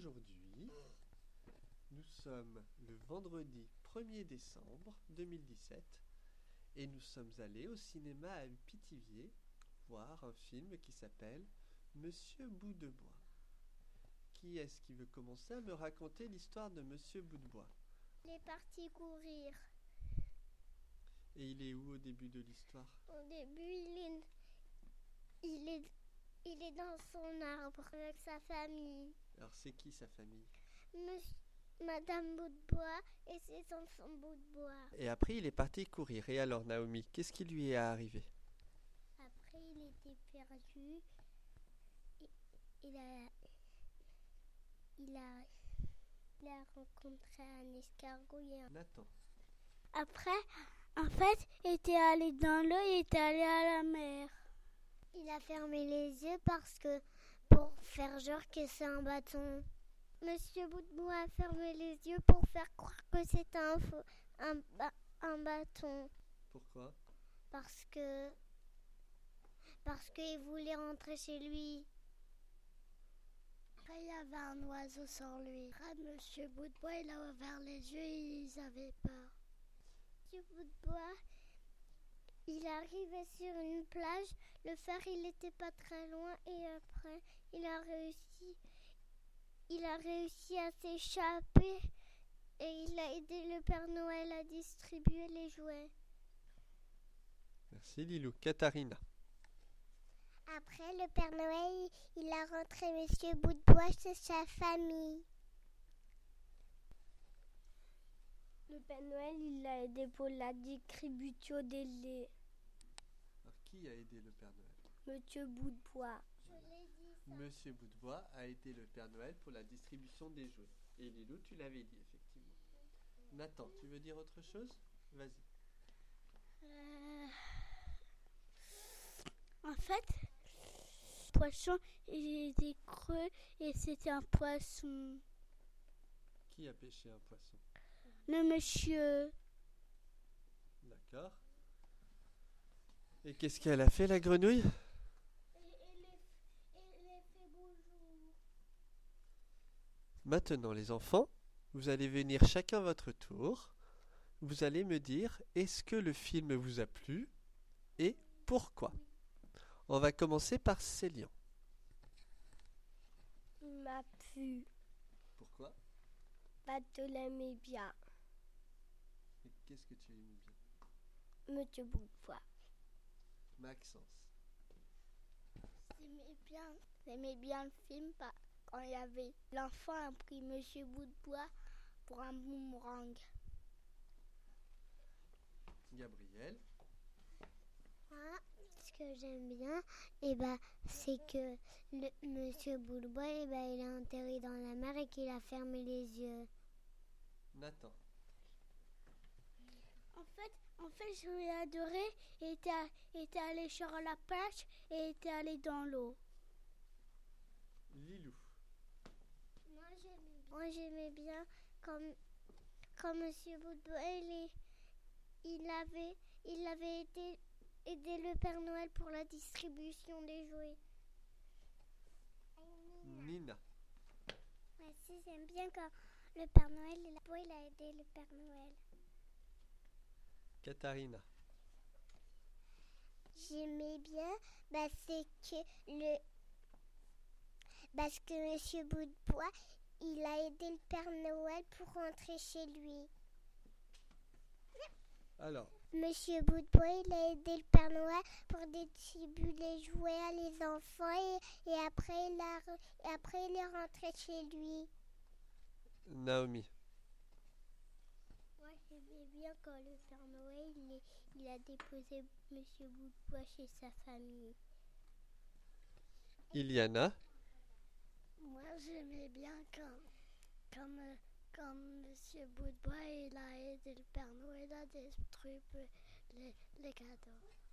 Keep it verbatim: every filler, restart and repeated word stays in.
aujourd'hui, nous sommes le vendredi premier décembre deux mille dix-sept et nous sommes allés au cinéma à Pithiviers voir un film qui s'appelle Monsieur Bout de Bois. Qui est-ce qui veut commencer à me raconter l'histoire de Monsieur Bout de Bois? Il est parti courir. Et il est où au début de l'histoire? Au début, il est, il est, il est dans son arbre avec sa famille. Alors c'est qui sa famille? Monsieur, Madame Bout de Bois et ses enfants Bout de Bois. Et après il est parti courir. Et alors Naomi, qu'est-ce qui lui est arrivé? Après, il était perdu. Il, il a, il a, il a rencontré un escargot et un... Nathan. Après, en fait, il était allé dans l'eau, il était allé à la mer. Il a fermé les yeux parce que pour faire genre que c'est un bâton. Monsieur Bout de Bois a fermé les yeux pour faire croire que c'est un, faux- un, ba- un bâton. Pourquoi? Parce que parce qu'il voulait rentrer chez lui. Après, il y avait un oiseau sur lui. Après, Monsieur Bout de Bois, il a ouvert les yeux et ils avaient peur. Monsieur Bout de Bois, il arrivait sur une plage. Le phare, il n'était pas très loin. Et après, il a réussi, il a réussi à s'échapper. Et il a aidé le Père Noël à distribuer les jouets. Merci Lilou. Katharina. Après, le Père Noël, il a rentré Monsieur Bout de Bois chez sa famille. Le Père Noël, il l'a aidé pour la distribution des laits. Alors qui a aidé le Père Noël? Monsieur Bout de Bois. Je l'ai dit ça. Monsieur Bout de Bois a aidé le Père Noël pour la distribution des jouets. Et Lilou, tu l'avais dit effectivement. Nathan, tu veux dire autre chose? Vas-y. Euh... En fait, le poisson, il était creux et c'était un poisson. Qui a pêché un poisson? Le monsieur. D'accord. Et qu'est-ce qu'elle a fait, la grenouille? Elle a fait bonjour. Maintenant, les enfants, vous allez venir chacun votre tour. Vous allez me dire, est-ce que le film vous a plu et pourquoi? On va commencer par Célian. Il m'a plu. Pourquoi? Pas de l'aimais bien. Et qu'est-ce que tu aimes bien? Monsieur Bout de Bois. Maxence. J'aimais bien, j'aimais bien le film pas, quand il y avait l'enfant a pris Monsieur Bout de Bois pour un boomerang. Gabriel. Moi, ce que j'aime bien, eh ben, c'est que le Monsieur Bout de Bois, eh ben, il est enterré dans la mer et qu'il a fermé les yeux. Nathan. En fait, en fait, je l'ai adoré. Il était, était allé sur la plage et était allé dans l'eau. Lilou. Moi, j'aimais bien, Moi, j'aimais bien comme, comme Monsieur Bout de Bois, il, est, il avait, il avait été aider le Père Noël pour la distribution des jouets. Nina. Moi aussi, j'aime bien quand le Père Noël il a, il a aidé le Père Noël. Katharina. J'aimais bien bah, c'est que le parce que Monsieur Bout de Bois, il a aidé le Père Noël pour rentrer chez lui. Alors, Monsieur Bout de Bois, il a aidé le Père Noël pour distribuer les jouets à les enfants et, et, après, il a, et après il est rentré chez lui. Naomi. Moi, j'aimais bien quand le Père Noël, il, est, il a déposé Monsieur Bout de Bois chez sa famille. Iliana. Moi, j'aimais bien quand, comme, comme Monsieur Bout de Bois, il a aidé le Père Noël à distribuer les, les cadeaux.